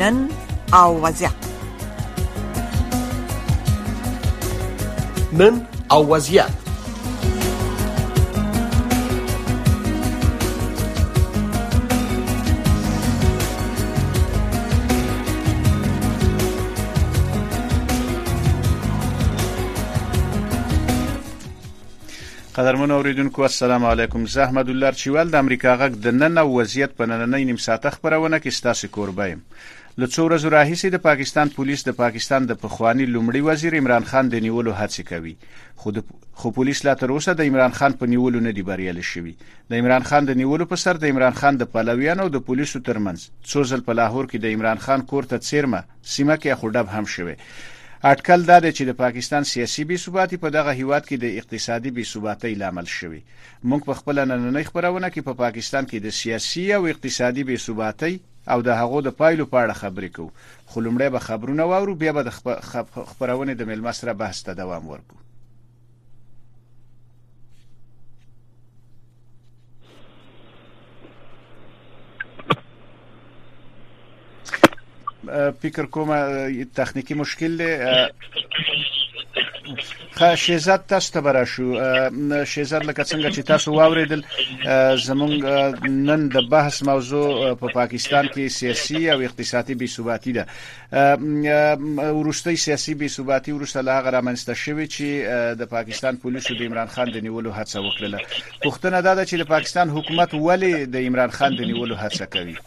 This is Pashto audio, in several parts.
نن او وضعیت. نن او وضعیت. قدرمن اوریدونکو السلام علیکم. زه احمد الله چوال د امریکا غږ د نن او وضعیت په نننۍ نیم ساعته خبرونه کې ستاسو کوربه یم. له څو ورځې راهیسې د پاکستان پولیس د پاکستان د پخوانی لومړي وزیر عمران خان د نیولو هڅه کوي، خو پولیس لا تر اوسه د عمران خان په نیولو نه دی بریالي شوی. د عمران خان د نیولو په سر د عمران خان د پلویانو او د پولیسو ترمنځ څو ځل په لاهور کې د عمران خان کور ته څیرمه سیمه کې خړډب هم شوی. اټکل دا دی چې د پاکستان سیاسي بې ثباتي په دغه هیواد کې د اقتصادي بې ثباتۍ لامل شوی. موږ په خپل نننۍ خبرونه کې په پاکستان کې د سیاسي او اقتصادي بې ثباتۍ او د هغو د پایلو په اړه خبرې کوو. خو لومړی به خبرونه واورو، بیا به د خبرونې د مېلمه سره بحث ته دوام ورکړو. فکر کوم تخنیکی مشکل دی. شهزاد تاسو ته براشو. شهزاد لکه څنګه چې تاسو واوریدل، زمونږ نن د بحث موضوع په پاکستان کې سیاسي او اقتصادي بې ثباتي ده. وروستۍ سیاسي بې ثباتي وروسته له هغه رامنځته شوې چې د پاکستان پولیسو د عمران خان د نیولو هڅه وکړه. پوښتنه دا ده چې د پاکستان حکومت ولې د عمران خان د نیولو هڅه کوي؟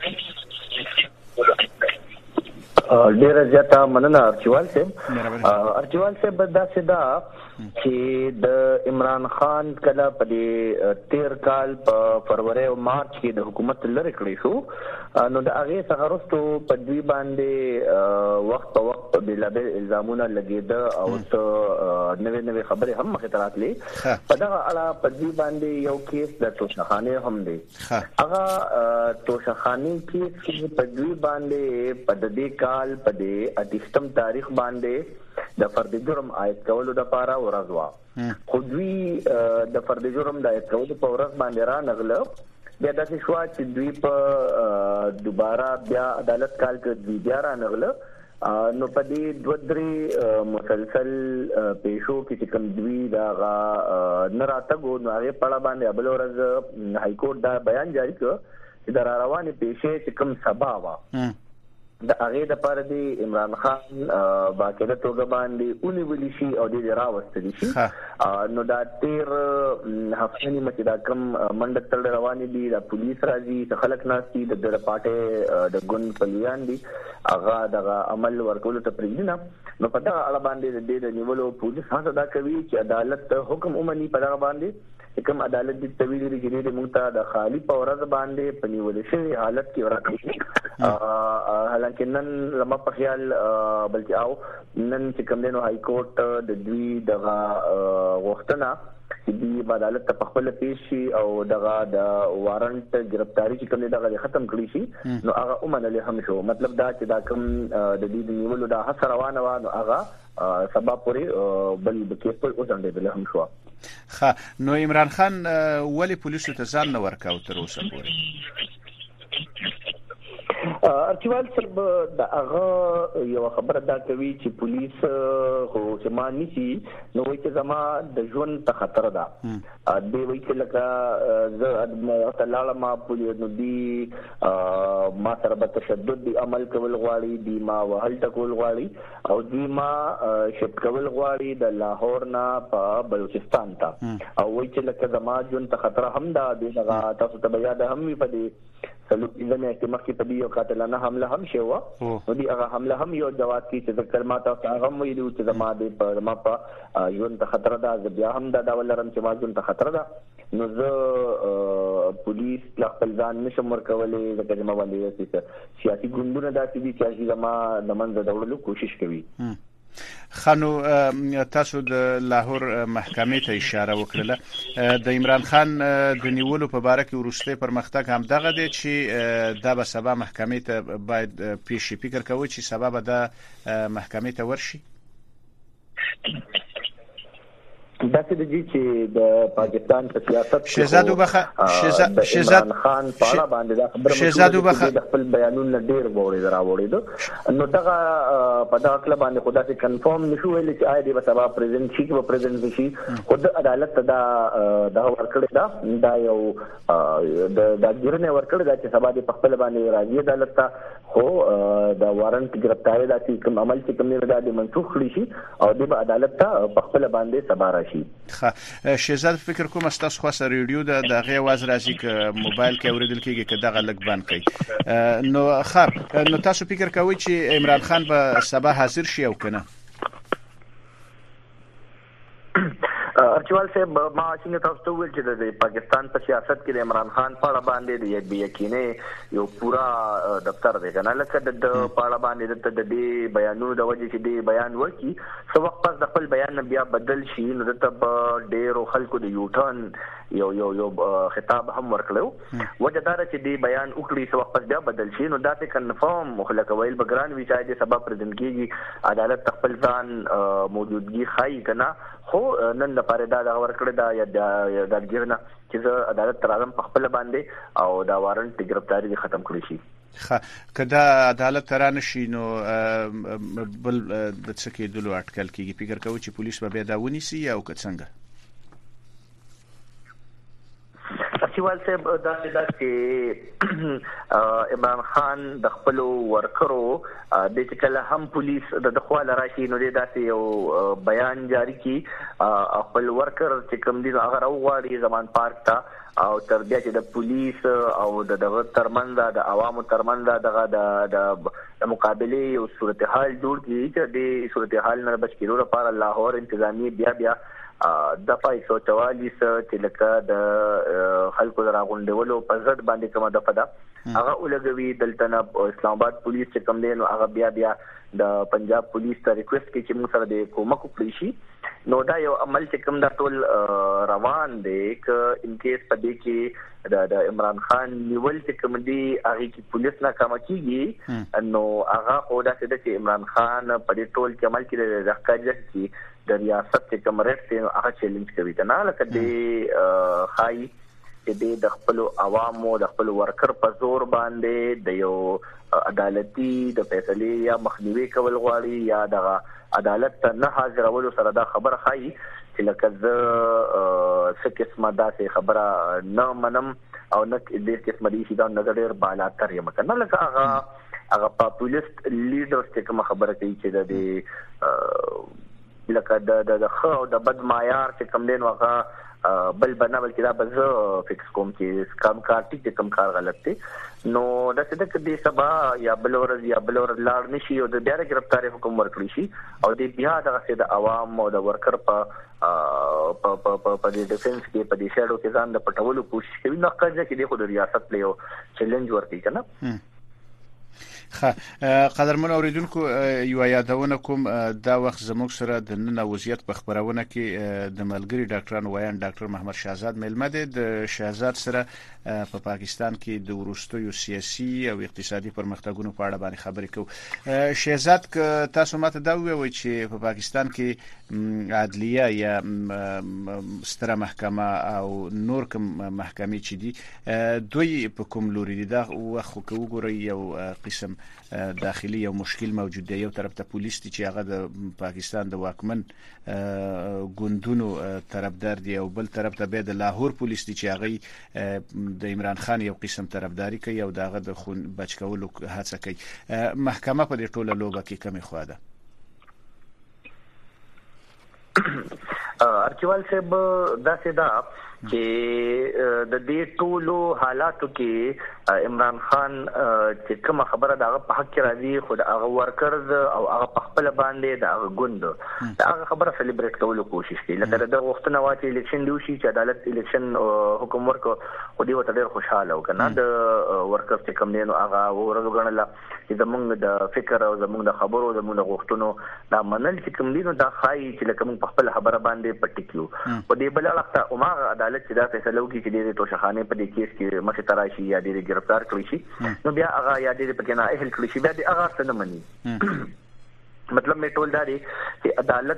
ډیره زیاته مننه ارچوال صاحب. داسې ده چې د عمران خان کله په 13 کال په فروری او مارچ کې د حکومت لری کړی شو، نو د هغه څخه وروسته په دوی باندې وخت په وخت بلابل الزامونه لګیده او نوې خبرې هم مخې ته راتلې. په دغه اړه په دوی باندې یو کیس د توشخانه هم دی. هغه توشخانه کیس په دوی باندې په دې کال په 28 تاریخ باندې د فرد جرم عاید کولو لپاره ورغوا. خو دوی د فرد جرم د عاید کولو په ورځ باندې را نغله. بیا داسې شو چې دوی په دوباره بیا عدالت کال کې دوی بیا را نغله. نو په دې 2-3 مسلسل پیشو کې کوم دوی دا نه راتګو، نو هغه په اړه باندې بل ورځ های کورټ دا بیان جاری کړ چې د رواني پیښې چې کوم سبا وا د هغه د پاره دی عمران خان باقاعده توګه باندې اونې شي او د راوستل شي. نو دا 13 هفتې نیمه دا کوم منډه تل روانې دي، د پولیس راځي، د خلک ناشتي، د پارټي د ګوند پلیان دي، هغه د عمل ورکول ته پریږدي. نو په دا اړه باندې د نیولو پولیس هڅه دا کوي چې عدالت حکم ومني په دا باندې. کوم عدالت د طویل ریګنی د مونږ ته د خالی په ورځ باندې پنیول شوی حالت کې ورکړي. حالانکه نن لمه په خیال بلکې او نن چې کوم دینو های کورټ د دوی دغه غوښتنه چې د عدالت په خپل پیش شي او دغه د وارنټ گرفتاری چې کوم دغه ختم کړی شي، نو هغه ومنل هم شو. مطلب دا چې دا کوم د دې نیولو د هڅه روانه و، نو هغه سبب پورې بل کیس په اوسنده هم شو. نو عمران خان ولی پولیسو ته ځان نه ورکاو تر اوسه پورې؟ ارچوال صاحب د هغه یو خبره دا کوي چې پولیس خو چې ما نشي نو وایي چې زما د ژوند ته خطر ده. دی وایي چې لکه زه تعالی ما پولیس نو دی ما سره به تشدد دی عمل کول غواړي، دی ما وهل ټکول غواړي او دی ما شپ کول غواړي د لاهور نه په بلوچستان ته. او وایي چې لکه زما ژوند ته خطر هم ده. دغه تاسو ته بیا د هم وی په دې سلوک انځنه کې مخکې په دې یو قاتلانه حمله هم شوه. نو دې هغه حمله هم یو جواب کې چې ذکر ما تاسو هغه ویلو چې زما د ما په ژوند ته خطر ده، بیا هم دا ډول لرم چې ما ژوند ته خطر ده. نو زه پولیس لا خپل ځان نشم ورکولای، ځکه چې ما باندې سیاسي ګوندونه داسې دي چې زما د منځه د وړلو کوشش کوي. خانو تاسو د لاهور محکمې ته اشاره وکړه. د عمران خان د نیولو په باره کې وروستي پرمختګ هم دغه دی چې دا به سبا محکمې ته باید پیش فکر کوي چې سبا به د محکمې ته ورشي. داسې د چې د پاکستان په سیاست شهزاد وبخه عمران خان په اړه باندې دا خبره مشهوره د خپل بیانونه ډېر راوړي نو دغه په دغه کله باندې خدا چې کنفرم نشو ویل چې آیا د سبا پریزیدنت شي کې پریزیدنت شي خود عدالت دا ورکړی دا یو د ګرنه ورکړی دا چې سبا د خپل باندې راځي عدالت ته خو د وارنټ گرفتاری د کوم عمل چې کوم نه د منسوخ کړی شي او د عدالت ته خپل باندې سبا راشي. شهزاد فکر کوم تاسو خو سره ریډیو د دغه आवाज راځي ک موبایل کې اوریدل کیږي ک دغه لګ بند کړي نو خب نو تاسو فکر کوئ چې عمران خان به سبا حاضر شي او کنه؟ ارچوال صاحب ما څنګه تاسو ته ویل چې د پاکستان په سیاست کې د عمران خان په اړه باندې د بې یقیني یو پورا دفتر دی کنه لکه د په اړه باندې د دې بیانونو د وجې چې د بیان وکي څو وخت پس د خپل بیان بیا بدل شي نو د ډېرو خلکو د یوټرن یو خطاب هم ورکړو وجدار چې د بیان وکړي څو وخت پس بیا بدل شي نو دا ته کنفرم مخلک ویل بګران وی چې د سبب پرېزنټ کیږي عدالت خپل ځان موجودګي خای کنه خو نن لپاره دا ورکړه دا یا د ګرنه چې عدالت تر اعظم په خپل باندې او دا وارنټ گرفتاری ختم کړی شي کدا عدالت ترانه شي نو بل د څه کېدلو اټکل کیږي فکر کوي چې پولیس به دا ونیسي او که څنګه؟ سیوال صاحب دا چې عمران خان د خپل ورکرو د کله هم پولیس د خواله راشي نو داسې یو بیان جاری کی خپل ورکر چې کوم دي هغه راوغواړي زمان پارک ته او تر بیا چې د پولیس او دغه ترمنځ د عوامو ترمنځ دغه د مقابله یو صورتحال جوړ کی چې د صورتحال نه بچ کېدو لپاره لاهور انتظامی بیا دفعه 144 چې لکه د خلکو دراغونډولو په ضد باندې کومه دفعه ده هغه ولګوي دلته اسلام آباد پولیس چې کوم دی نو هغه بیا د پنجاب پولیس ته ریکوست کوي چې موږ سره د کومک وکړي شي نو دا یو عمل چې کوم دا ټول روان دی ک ان کیس په دې کې د عمران خان نیول چې کوم دی هغه کې پولیس ناکامه کیږي نو هغه خو دا چې عمران خان په دې ټول کې عمل کې د ځکه چې د ریاست کوم ریټ هغه چیلنج کوي کنه لکه د خای چې د خپل عوامو د خپل ورکر په زور باندې د یو عدالتي د فیصله یا مخنیوي کول غواړي یا د عدالت ته نه حاضرولو سره دا خبر خای چې لکه څه قسمه داسې خبره نه منم او نه دې قسمه دي چې دا نظر بالا تر یم کنه لکه هغه پاپولیست لیډرز چې کوم خبره کوي چې د لکه د خو د بد معیار چې کم دین واغه بل بنابل چې دا بز فکس کوم چې کم کار ټیک کم کار غلط دی نو دا څه د کدي سبا یا بلور لاړ نشي او د بیا گرفتاری حکم ورکړي شي او د بیا د عوام او د ورکر په د ډیفنس کې په دې شاړو کې ځان د پټولو کوشش کوي نو کله چې د خود ریاست له یو چیلنج ورکړي کنه قدرمن اوریدونکو یو یادونه کوم دا وخت زموږ سره د نن وضعیت په خبرونه کې د ملګری ډاکټرانو وایي ډاکټر محمد شهزاد ملمه د شهزاد سره په پاکستان کې د وروستیو سیاسي او اقتصادي پرمختګونو په اړه باندې خبرې کوو. شهزاد ک تاسو ماته دا وایي چې په پاکستان کې عدلیه یا ستره محکمه او نور کوم محکمې چې دي دوی په کوم لوري دي دا خو وګورئ یو قسم داخلي یو مشکل موجود دی یو طرف ته پولیس دي چې هغه د پاکستان د واکمن ګوندونو طرفدار دي او بل طرف ته به د لاهور پولیس دي چې هغه د عمران خان یو قسم طرفداري کوي او دغه د خون بچ کولو هڅه کوي. محکمه په دې ټوله لوبه کې کمی خو ده؟ ارچوال صاحب دا سدا چې د دې ټولو حالاتو کې عمران خان چې کوم خبره دغه په حق کې راځي خو هغه ورکرز او هغه په خپل باندې دغه ګوند هغه خبره سلیبریټ کولو کوشش کوي لکه د وختونه واچي الیکشن دی شي چې عدالت الیکشن حکم ورکو خو دی وته ډېر خوشاله وکنه د ورکرز چې کوم دی نو هغه ورغړل چې زمونږ د فکر او زمونږ د خبرو زمونږ د غوښتنو دا منل چې کوم دی نو دا خای چې لکه موږ په خپل خبره باندې پټیکلو په دې بل اړه او ما عدالت چې دا فیصله وکړي چې د توشخانه په دې کیس کې مخه تراشي یا د گرفتار کړی شي نو بیا هغه یا دې پکې نه اهل کړی شي بیا دې هغه څه نه مني مطلب مې ټول دا دی چې عدالت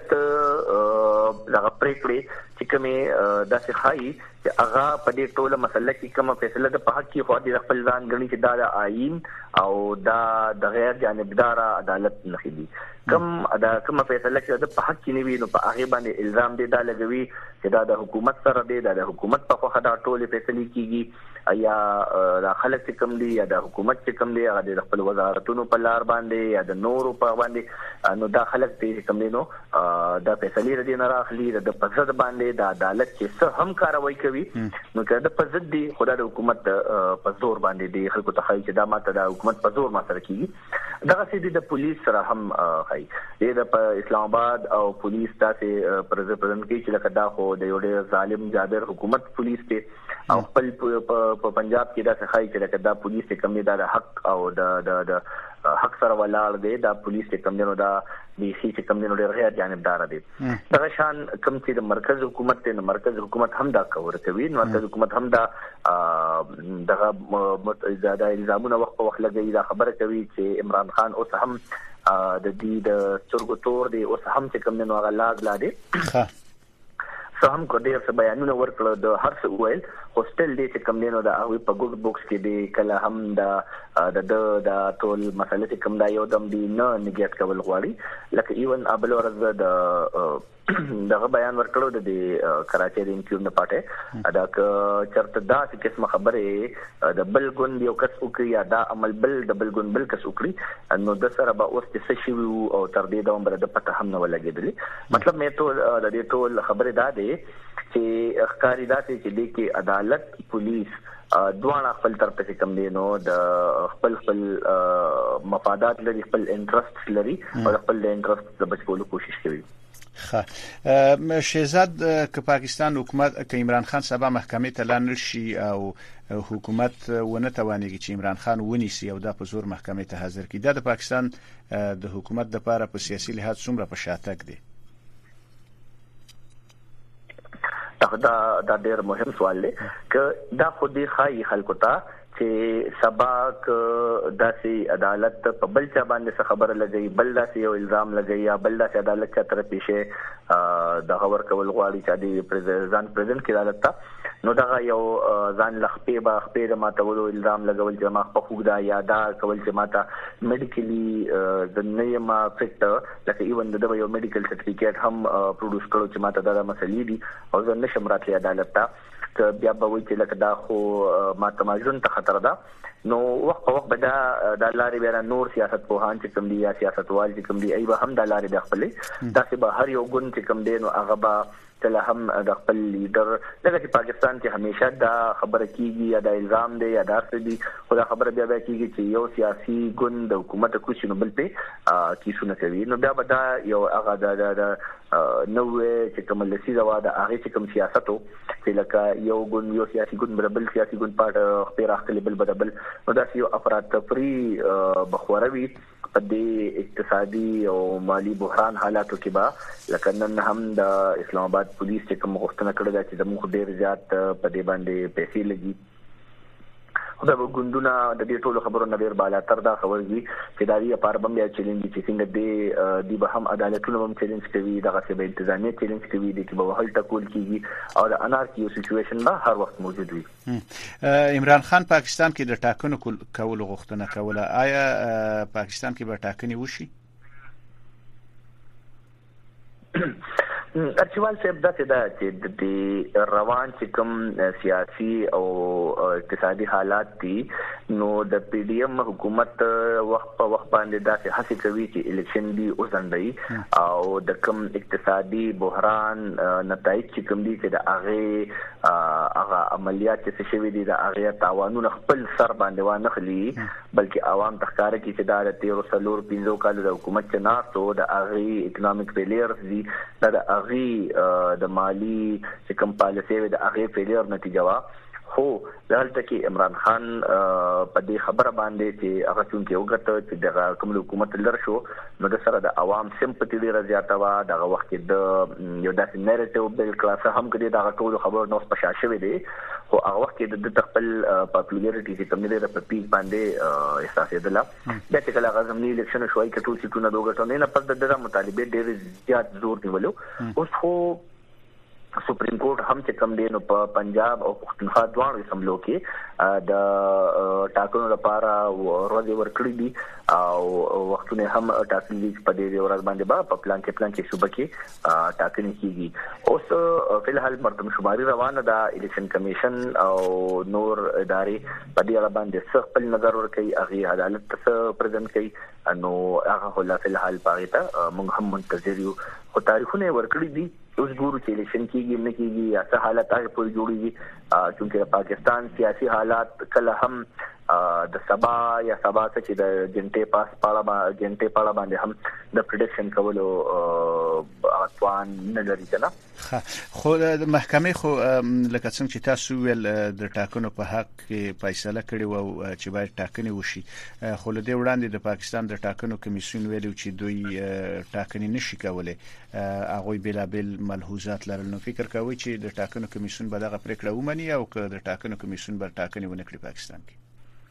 دغه پریکړې چې کومې داسې ښایي چې هغه په دې ټوله مسله کې کومه فیصله ده په حق کې خو د خپل ځان ګڼي چې دا د آئین او دا د غیر جانبداره عدالت نښې دي. کومه فیصله چې د په حق کې نه وي نو په هغې باندې الزام دی دا لګوي چې دا د حکومت سره دی، دا د حکومت په خوښه دا ټولې فیصلې کېږي، یا دا خلک چې کوم دي یا د حکومت چې کوم دی هغه د خپل وزارتونو په لار باندې یا د نورو په باندې نو دا خلک چې کوم دي نو دا فیصلې د دې نه راخلي د په ضد باندې د عدالت چې څه هم کاروي کوي نو که د په ضد دي خو د حکومت په زور باندې دی خلکو ته ښایي چې دا ماته د حکومت په زور ما سره کېږي. دغسې دي د پولیس سره هم ښایي دی د په اسلام آباد او پولیس داسې پرزنټ کوي چې لکه دا خو د یو ډېر ظالم جابر حکومت پولیس دی او خپل په پنجاب کې داسې ښایي چې لکه دا پولیس چې کوم دی دا د حق او د حق سره ولاړ دی، دا پولیس چې کوم دی نو دا بیخي چې کوم دی نو ډېر غیر جانبداره دی. دغه شان کوم چې د مرکز حکومت دی نو مرکز حکومت هم دا کور کوي، نو مرکز حکومت هم دا دغه زیاده الزامونه وخت په وخت لګوي، دا خبره کوي چې عمران خان اوس هم د دې د سترګو تور دی، اوس هم چې کوم دی نو هغه لاز لا دی څه هم کو ډېر څه بیانونه ورکړه د هر څه وویل خو سټل دی چې کوم دی نو د هغوی په ګوډ بوکس کې دی کله هم د ټول مسله چې کوم دا یو دم دی نه نګیټ کول غواړي. لکه ایون بله ورځ د دغه بیان ورکړو د کراچۍ د انکیوب نه پاټې دا که چېرته داسې قسمه خبرې د بل ګوند یو کس وکړي یا دا عمل بل د بل ګوند بل کس وکړي نو د سره به اوس چې څه شوي وو او تر دې دوام به د پته هم نه ولګېدلې. مطلب مې ټول د دې ټول خبرې دا دی چې ښکاري داسې چې دې کې عدالت پولیس دواړه خپل طرف ته کوم دی نو د خپل مفادات لري، خپل انټرسټ لري او خپل د انټرسټ د بچ کولو کوشش کوي. شهزاد که پاکستان حکومت که عمران خان سبا محکمې ته لاړ نشي او حکومت ونه توانېږي چې عمران خان ونیسي او دا په زور محکمې ته حاضر کړي، دا د پاکستان د حکومت لپاره په سیاسي لحاظ څومره په شاتګ دی؟ دا ډېر مهم سوال دی که دا خو دې ښایي خلکو ته چې سبا که داسې عدالت په بل چا باندې څه خبره لګوي، بل داسې یو الزام لګوي یا بل داسې عدالت چا طرف پیښې دغه ورکول غواړي چې د ځان پرزنټ کړي عدالت ته نو دغه یو ځان له خپې د ماتولو الزام لګول چې ما خپه خوږ ده یا دا کول چې ماته میډیکلي د نه یم فټ لکه ایون د یو میډیکل سرټیفیکیټ هم پروډوس کړو چې ماته دا مسلې دي او زه نشم راتلی عدالت ته که بیا به وایي چې لکه دا خو ماته ماژون ته خطر ده نو وخت په وخت به دا لارې بیا نور سیاست پوهان چې کوم دي یا سیاستوال چې کوم دي ای به هم دا لارې بیا خپلې داسې به هر یو ګوند چې کوم دی نو هغه به تل هم د خپل لیډر لکه چې پاکستان کې همیشه دا خبره کیږي یا دا الزام دی یا دا څه دي خو دا خبره بیا کیږي چې یو سیاسي ګوند د حکومت کوشش نو بل په کیسونه کوي نو بیا به دا یو هغه د نوې چې کوم لسیزه وا د هغه چې کوم سیاستو چې لکه یو ګوند یو سیاسي ګوند بل سیاسي ګوند پاټ خپل راخلي بل بدل نو دا یو افراط تفری بخوروي په دې اقتصادي او مالی بحران حالاتو کې به لکه نن هم د اسلام آباد پولیس چې کوم غوښتنه کړې ده چې زموږ ډېر زیات په دې باندې پیسې لګي خو دا ګوندونه د دې ټولو خبرو نه ډېر بالاتر دا خبر دي چې دا یې لپاره به بیا چیلنج چې څنګه دی به هم عدالتونه هم چیلنج کوي دغسې به انتظامیه چیلنج کوي دی چې به حل ټکول کېږي او د انارکي یو سچویشن به هر وخت موجود وي. عمران خان پاکستان کې د ټاکنو کولو غوښتنه کوله، آیا پاکستان کې به ټاکنې وشي؟ ارچوال صاحب داسې ده چې د روان چې کوم سیاسي او اقتصادي حالات دي نو د پی ډي ایم حکومت وخت په وخت باندې داسې هڅې کوي چې الیکشن دي وځنډوي او د کوم اقتصادي بحران نتایج چې کوم دي چې د هغه عملیات چې شوي دي د هغې تاوانونه خپل سر باندې وانخلي بلکې عوام ته ښکاره کړي چې دا د تېرو 4-5 کالو د حکومت چې ناست و د هغې اکنامک فیلیرز دي دا د هغې د مالی چې کوم پالیسۍ وي د هغې فیلیر نتیجه وه خو دلته کې عمران خان په دې خبره باندې چې هغه څنګه وګټه چې د کوم حکومت لر شو نو د سره د عوام سمپاتي ډیره زیاته و دغه وخت کې د یو داسې نریټیو بل کلاس هم کړي دا ټول خبر نو په شاشه وي خو هغه وخت کې د خپل پاپولارټي چې کوم لري په پیک باندې احساس یدله د چې کله غزمنی الیکشن شوي کټول سیټونه دوغټونه نه پد د مطالبه ډیر زیات زور نیولو اوس خو سپریم کورټ هم چې کم دی نو په پنجاب او پښتونخوا دواړو اسمبلو کې د ټاکنو لپاره ورځې ورکړې دي او وختونه هم ټاکلي دي په دې ورځ باندې په پلان کې صوبه کې ټاکنې کیږي اوس په الحال مردم شماري روانه ده الیکشن کمیشن او نور ادارې په دې اړه باندې خپل نظر ورکړي هغه عدالت ته پریزنټ کړي نو هغه هله په الحال پاره موږ هم منتظر یو خو تاریخونه ورکړي دي اوس ګورو چې الیکشن کیږي نه کیږي یا څه حالات هغه پورې جوړیږي چې پاکستان سیاسي حالات کله هم د سبا چې د جنټې پاړه باندې هم د پریډکشن کولو اتوان نه لري کنه خو د محکمې خو لکه څنګه چې تاسو ویل د ټاکنو په حق کې فیصله کړې و چې باید ټاکنې وشي خو له دې وړاندې د پاکستان د ټاکنو کمیسیون ویلو چې دوی ټاکنې نشي کولای هغه بلابل ملحوظات لرل نو فکر کوي چې د ټاکنو کمیسیون به دغه پریکړه ومني او که د ټاکنو کمیسیون به ټاکنې ونه کړي پاکستان کې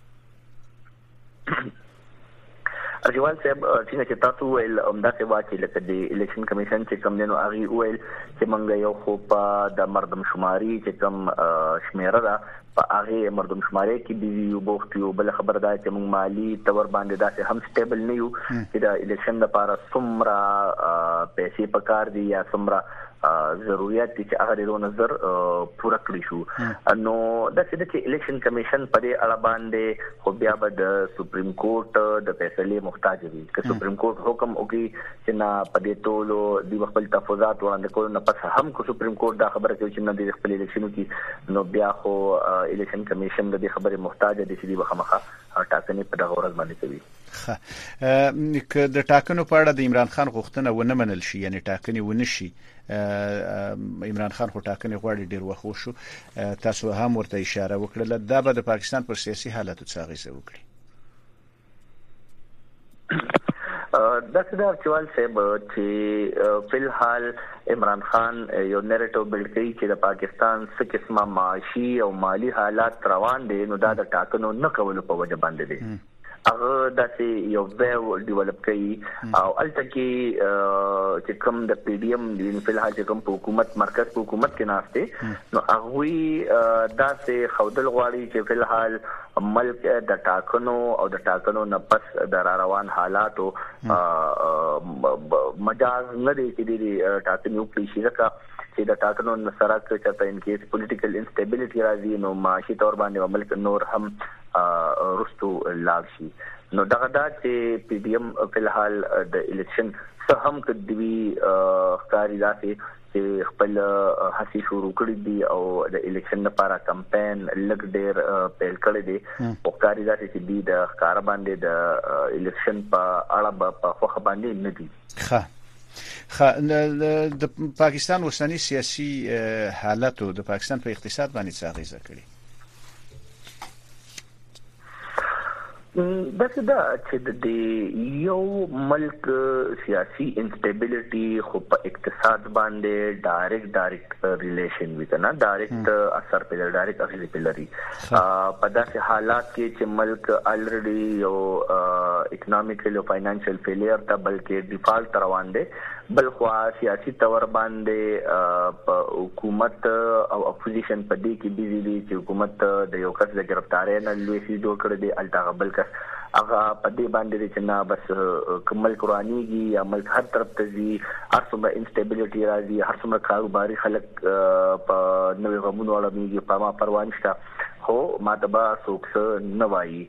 ارجوال صاحب چې تاسو ویل همداسې واچي لکه د الیکشن کمیشن چې کوم دینو هغه ویل چې موږ یو خو په د مردم شماري چې کوم شمیره ده په هغه مردم شماري کې دی یو بوخت یو بل خبر ده چې موږ مالی تور باندې داسې هم سټیبل نه یو چې د الیکشن لپاره څومره پیسې پکار دي یا څومره ضرورت دي چې هغه د نظر پوره کړی شو نو د چې الیکشن کمیشن په دې اړه باندې خو بیا به د سپریم کورټ د فیصلې محتاج وي که سپریم کورټ حکم وکړي چې نه په دې ټولو د خپل تفاوضات وړاندې کول نه پس هم کو سپریم کورټ دا خبره کوي چې نه د خپل الیکشنو کې نو بیا خو الیکشن کمیشن د دې خبره محتاج دي چې د خامخا ټاکنې په دغه ورځ باندې کوي که د ټاکنو په اړه د عمران خان غوښتنه ونه منل شي یعنی ټاکنې ونه شي عمران خان خو ټاکنې غواړي ډیر وخت شو تاسو هم ورته اشاره وکړه دا به د پاکستان پر سیاسي حالاتو څه اغیزه وکړي دا څه چوال صاحب چې په الحال عمران خان یو نریټیو بلډ کوي چې د پاکستان څه قسمه معاشي او مالی حالات روان دي نو دا د ټاکنو نه کولو په وجه باندې دي هغه داسې یو ویو ډیولپ کړي او الته کې چې کوم د پی ډی ایم په الحال چې کوم حکومت مرکز په حکومت کې ناشته نو هغه داسې خودل غواړي چې په الحال ملک د ټاکنو او د ټاکنو نه پس د روان حالاتو مجاز نه دی چې د ټاکنو په شیرکا چې د ټاکنو سره چې ان کیس پولیټیکل انسټیبিলিټي راځي نو معاشي تور باندې ملک نور هم رستو لاګ شي نو دغه دا چې پی ډی ایم په الحال د الیکشن څه هم کدوی ښکاری داسې چې خپل هڅې شروع کړې دي او د الیکشن لپاره کمپاین لګ ډیر پیل کړی دی او ښکاری داسې چې دی د ښکار باندې د الیکشن په اړه په خو باندې نه دي د پاکستان اوسنی سیاسي حالت او د پاکستان په اقتصاد باندې څه اغیزه کړي دا چې د یو ملک سیاسي انسټیبিলিټي خو په اقتصاد باندې ډایرکټ ریلیشن وي کنه ډایرکټ اثر په ډایرکټ اغیز په لري په داسې حالات کې چې ملک الریډي یو اکونومیکل او فاینانشل فیلیر ته بلکې ډیفالټ روان دي بل خو سیاسي تور باندې په حکومت او اپوزیشن په دې کې بيزي دي چې حکومت د یو کس د گرفتارۍ نه لوي سي جوړ کړی دی الټا بل کس هغه په دې باندې چې نه بس کمل قرآنيږي یا ملک هر طرف ته ځي هر څومره انسټیبিলিټي راځي هر څومره کاروباري خلک په نوې غمونو اړه په ما پروا نشته خو ماته به څوک نه وایي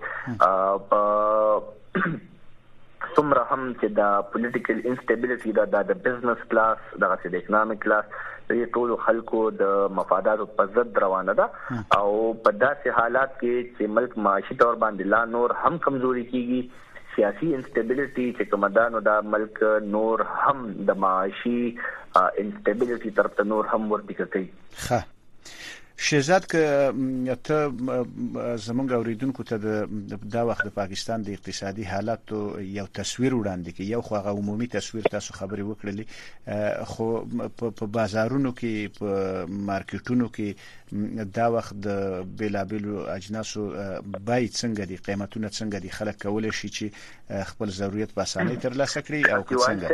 په څومره هم چې د پولیټیکل انسټیبিলিټي د بزنس کلاس دغه د اکونومیک کلاس د ټولو خلکو د مفاداتو په ضد روانه ده او په داسې حالات کې چې ملک معاشي تور باندې لا نور هم کمزوري کیږي سیاسي انسټیبিলিټي چې کومه ده نو دا ملک نور هم د معاشي انسټیبিলিټي طرف ته نور هم ورته کوي شهزاد که ته زمونږ اوریدونکو ته دا وخت د پاکستان د اقتصادي حالت یو تصویر وړاندې کې یو خو عمومي تصویر تاسو خبرې وکړلې خو په بازارونو کې په مارکیټونو کې دا وخت د بیلابیلو اجناسو بای څنګه دي قیمتونه څنګه دي خلک کولای شي چې خپل ضرورت په اسانۍ ترلاسه کړي او که څنګه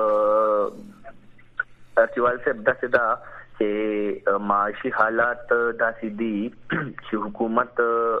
ارتوال صاحب داسې دا چې معاشي حالات داسې دي چې حکومت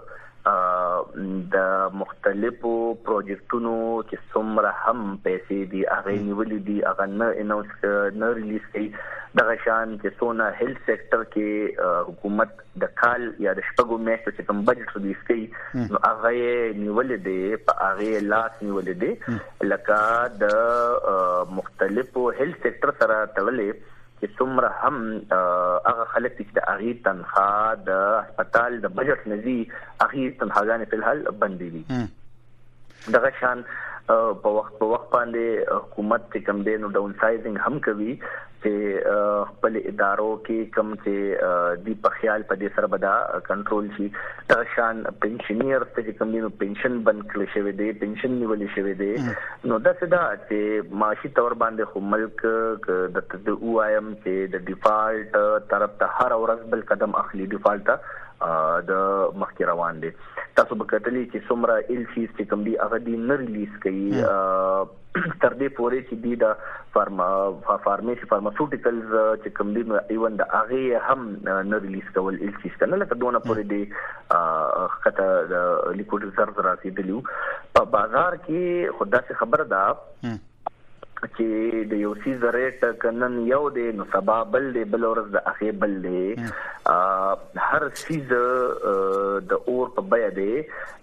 د مختلفو پروجیکټونو چې څومره هم پیسې دي هغه نیولې دي هغه نه اناونس نه ریلیز کوي دغه شان چې څونه هیلث سېکټر کې حکومت د کال یا د شپږو میاشتو چې کوم بجټ ریلیز کوي نو هغه نیولې دي په هغه لاس نیولې دي لکه د مختلفو هیلث سېکټر سره تړلې چې څومره هم هغه خلک چې د هغې تنخواه د هسپتال د بجټ نه ځي هغې تنخواګانې فی الحال بندې دي دغه شان په وخت باندې حکومت چې کوم دی نو ډاون سایزینګ هم کوي چې خپل ادارو کې کوم چې دی په خیال په دې سره به دا کنټرول شي دغه شان پنشنیر چې کوم دی نو پنشن بند کړی شوی دی پنشن نیولې شوی دی نو داسې دا چې معاشي طور باندې خو ملک د وایم چې د ډیفالټ طرف ته هر ورځ بل قدم اخلي ډیفالټ د مخکې روان دي تاسو به کتلی چې څومره ایلسیز چې کوم دي هغه دي نه ریلیز کوي تر دې پورې چې دي د فارماسوټیکلز چې کوم دي ایون د هغې هم نه ریلیز کول ایلسیز کنه لکه دونه پورې دي ښکته د لیکوډ ریزرز راسېدلي په بازار کې خو داسې خبره ده چې د یو سیز ریټ کنن یو دی نو سبا بل دی بل ورځ د هغې بل دی هر سیز د اور په بیه دی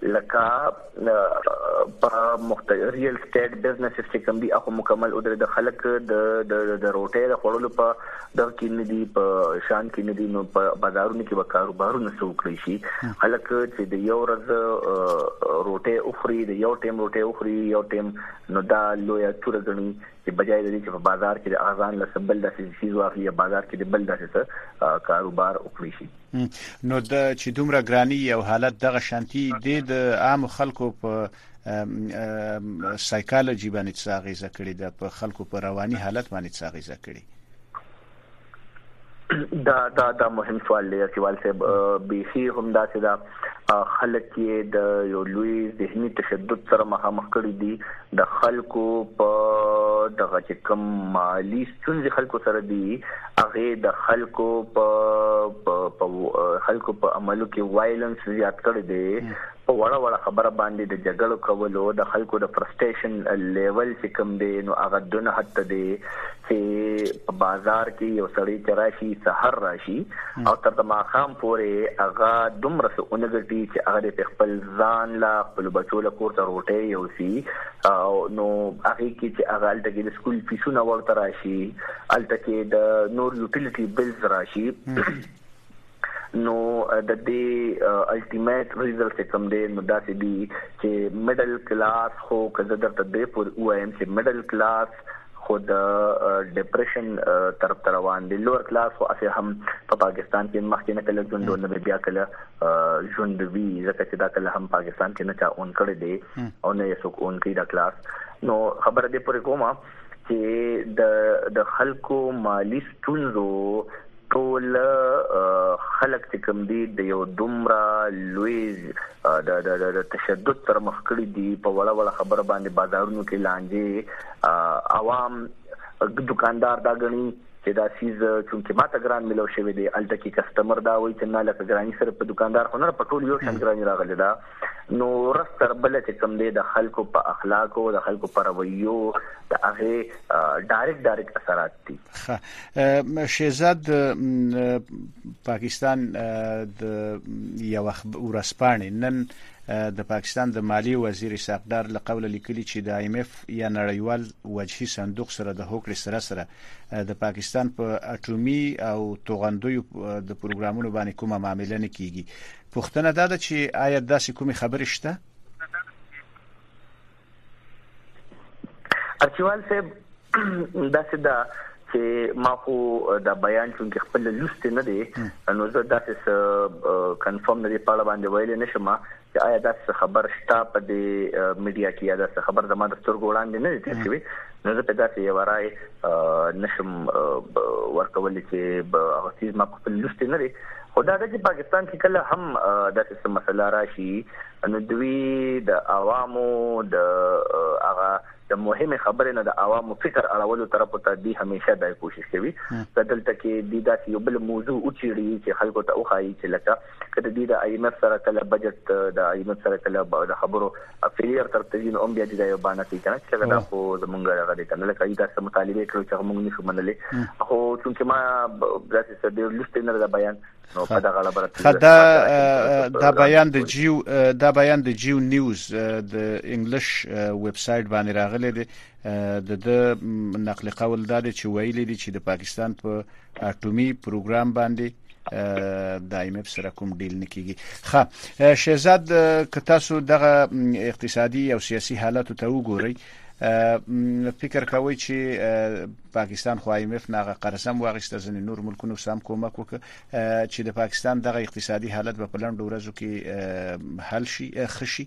لکه په مختلف ریل سټیټ بزنسز چې کوم دي هغه مکمل ودرې د خلک د روټۍ د خوړلو په دغه کې نه دي په شان کې نه دي نو په بازارونو کې به کاروبارونه څه وکړی شي خلک چې د یو ورځ روټۍ وخوري د یو ټیم روټۍ وخوري یو ټیم نو دا لویه توره ګڼي چې بجای د دې چې په بازار کې د اغازان له بل داسې چیز واخلي یا بازار کې د بل داسې کاروبار وکړي شي نو د چې دومره ګرانی یو حالت دغه شانتي د عام خلکو په سایکالوجي باندې څه اغیزه کړې ده په خلکو په رواني حالت باندې څه اغیزه کړې دا مهم سوال دی سیوال صاحب بیخي هم داسې دا خلک کې د یو لوی ذهني تشدد سره مخامخ کړي دي د خلکو په دغه چې کوم مالي ستونزې خلکو سره دي هغه د خلکو په عملو کې وایلنس زیات کړی دی په وړه خبره باندې د جګړو کولو د خلکو د فرستریشن لیول چې کوم دی نو هغه دونه حد ته دی چې په بازار کې یو سړی چې راشي سحر راشي او تر د ماښام پورې هغه دومره څه ونګټي چې هغه د خپل ځان لا خپل بچو له کور ته روټۍ یوسي او نو هغې کې چې هغه هلته کې د سکول فیسونه ورته راشي هلته کې د نور یوټیلیټي بلز راشي نو د دې الټیمیټ ریزلټ کوم دی نو داسې دي چې میډل کلاس خو که زه درته دې پورې ووایم چې میډل کلاس خو د ډپریشن طرف ته روان دي لوور کلاس خو هسې هم په پاکستان کې مخکې نه کله ژوند ونه بیا کله ژوند وي ځکه چې دا کله هم پاکستان کې نه چا اون کړی دی او نه یې څوک اون کوي دا کلاس نو خبره دې پورې کومه چې د خلکو مالي ستونزو ټول خلک چې کوم دي د یو دومره لوی د تشدد سره مخ کړي دي په وړه خبره باندې بازارونو کې لانجې عوام دکاندار دا غني چې دا سیز چونکه ماته ګران ملو شوی دی الته کې کسٹمر دا وایي چې نه لکه ګرانی سره په دکاندار خو نه په ټول یو شان ګرانی راغلی دا نو رستر بل چې کوم دی د خلکو په اخلاقو د خلکو په رویو د هغه ډایرکټ اثرات دي شهزاد پاکستان د یو ورسپانې نن د پاکستان د مالی وزیر اسحاقدار له قوله لیکلي چې د IMF یا نړیوال وجهي صندوق سره د هوکړې سره د پاکستان په اټومي او توغندیو د پروګرامونو باندې کومه معامله نه کیږي پوښتنه دا ده چې آیا داسې کومې خبرې شته ارچوال صاحب داسې دا چې ما خو دا بیان چې خپل لوست نه دی نو زه داسې کنفرم نه دی په اړه باندې ویل نشم چې آیا دا خبر شته په دې میډیا کې یا دا خبر زما د سترګو وړاندې نه دی شوی نو زه په داسې یو رائے نشم ورکول چې هغه چیز ما خپل لوست نه دی خو دا چې پاکستان کې کله هم داسې مسله راشي نو دوی د عوامو د هغه د مهمه خبره نه د عوامو فکر اړولو طرف ته دی همیشه د کوشش کوي دلته کې د داسې یو بل موضوع او چیرې چې خلکو ته وخایي چې لکه کله د IMF سره کله بجټ د IMF سره کله د خبرو افیلیر تر تدین هم بیا د یو باندې کې چې دا خو زمونږ هغه د کنه لکه دا سم مطالبه کړو چې موږ نشو منلې خو چې ما داسې د لوست نه د بیان نو په دغه لپاره دا بیان د جیو نیوز د انګلیش ویب سټ باندې راغلی دی د نقل قول دا چې ویلي دي چې د پاکستان په اټومي پروګرام باندې د IMF سره کوم ډیل نکېږي. ښه شهزاد که تاسو دغه اقتصادي او سیاسي حالات ته وګورئ فکر کوي چې پاکستان خو IMF نه قرضم واغسته ځنې نور ملکونو سم کومک وکړي چې د پاکستان دغه اقتصادي حالت په لنډو ورځو کې حل شي خشي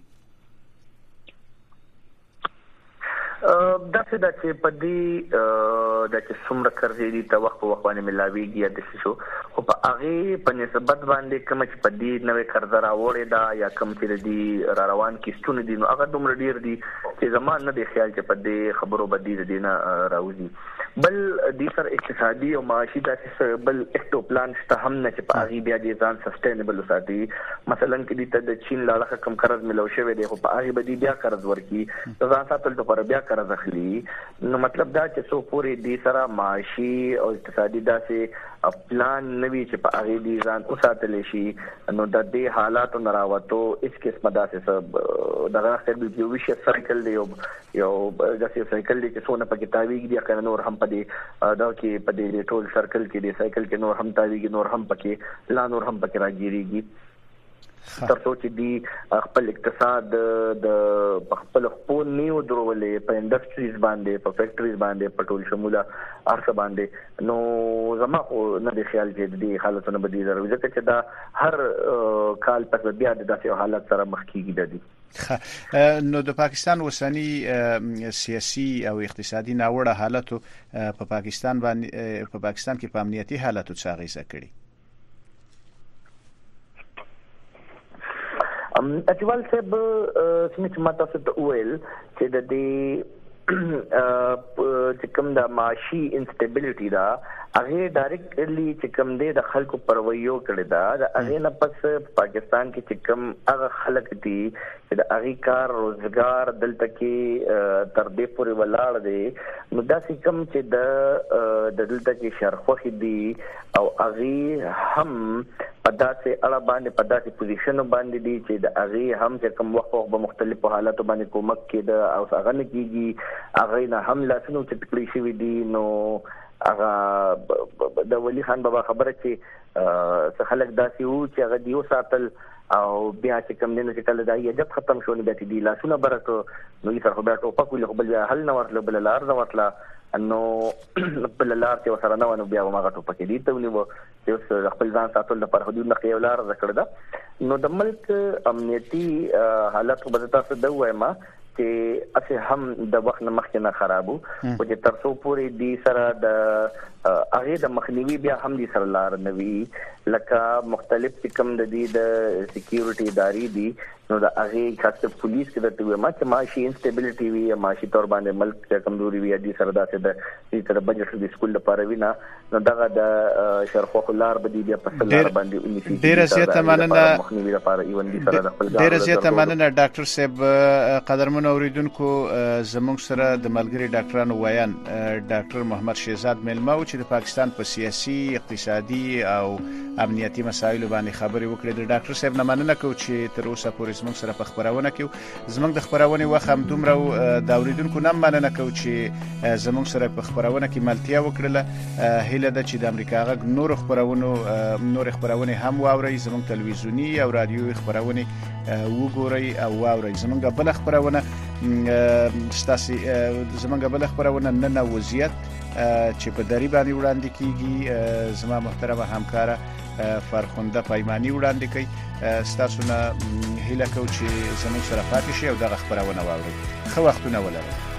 دا څه چې په دې د چې څومره قرضې دي ته وخت باندې ملاويږي یا د شو خو په هغه په نسبت باندې کوم چې په دې نوې قرض راوړې دا یا کوم چې دې را روان کیستونه دي نو هغه دومره ډیر دي چې زمان نه دی خیال چې په دې خبرو بدې دي نه راوځي بل د سر اقتصادي او معاشي د بل اکټو پلان شته هم نه چې په هغه بیا د ځان سستینبل وساتي مثلا کې د چین لاله کم قرض ملو شوی دی خو په هغه بدې بیا قرض ورکي ځان ساتل ته پر بیا قرض اخلي نو مطلب دا چې سو پوری دي سره معاشي او اقتصادي داسې پلان نوي چې په هغه دي ځان اوساتل شي نو د دې حالاتو نراوتو اس قسمه داسې دغه خپل یو ویش سایکل دی یو داسې سایکل دی چې څونه په کتابي دي کنه نور هم په دې دا کې په دې ټول سرکل کې دی سایکل کې نور هم تاویږي نور هم پکې لا نور هم پکې راګيريږي تر څو چې دی خپل اقتصاد د خپل خپل نیو درولې په انډستریز باندې په فیکټریز باندې په ټول شموله ارڅ باندې نو زما خو نه دی خیال چې دی حالتونه بدی درو ځکه چې دا هر کال پس بیا د داسې حالت سره مخ کیږي د نو د پاکستان وسنی سیاسي او اقتصادي ناوړه حالتو په پاکستان کې په امنیتي حالتو څه اغیزه کړي اجوال صاحب سمت ماته څه ویل چې د دې چې کوم د معاشي انسټیبিলিټي دا هغه ډایرکټلی چې کوم د خلکو پرویو کړی دا هغه نه پس پاکستان کې چې کوم هغه خلک دي چې د هغه کار روزګار دلته کې تر دې پورې ولاړ دي نو دا چې کوم چې د دلته کې شرخوخي دي او هغه هم پداسه اړه باندې پداسه پوزیشن باندې دي چې د هغه هم چې کوم وخت په مختلفو حالاتو باندې کومک کېده او هغه نه کیږي هغه نه هم لاسنو چې تکلیف شوی دي نو هغه د ولی خان بابا خبره چې څه خلک داسې وو چې هغه دیو ساتل او بیا چې کوم نه چې کله دا یجب ختم شو نه بیا دي لاسونه برکو نو یې سره بیا ټوپک ولې بل حل نه ورتل بل لار نه ورتل انو بل لار چې وسره نه ونه بیا ما غټو پکې دي ته ونیو چې خپل ځان ساتل د پر حدود نه یو لار ذکر ده نو د ملک امنیتي حالت په تاسو د وایم چې اسه هم د وخت مخکې نه خرابو او چې تر څو پورې دي سره د هغه د مخنیوي بیا هم دي سره لار نوي لکه مختلف کم د دې د سکیورټي ادارې دي نو د هغه خاصه پولیس کې د توه ما چې معاشي انسټیبিলিټي وي معاشي تور باندې ملک کې کمزوري وي دي سره داسې د دې تر بجټ د سکول لپاره وینا نو دغه د شرخو خلار بدی بیا په لار باندې انفي ډیر زیاته مننه مخنیوي لپاره ایون دي سره د خپل ډیر زیاته مننه ډاکټر صاحب قدرمن اوریدونکو زموږ سره د ملګری ډاکټرانو وایان ډاکټر محمد شهزاد ملما چې د پاکستان په سیاسي اقتصادي او امنیتي مسایلو باندې خبرې وکړې د ډاکټر صاحب نه مننه کوم چې تر اوسه پورې زموږ سره په خبرونه کې زموږ د خبرونه وخت هم دومره د اوریدونکو نه مننه کوم چې زموږ سره په خبرونه کې ملتیا وکړه هیله ده چې د امریکا غږ نور خبرونه هم واوري زموږ تلویزیونی او رادیوي خبرونه وګورئ او واورئ زموږ بل خبرونه ستاسو زموږ بل خبرونه نن وضعیت چې په دری باندې وړاندې کیږي زما محترمه همکاره فرخنده پیمانی وړاندې کوي. ستاسو نه هیله کوم چې زموږ سره پاتې شئ او دغه خبرونه واورئ. ښه وختونه ولرئ.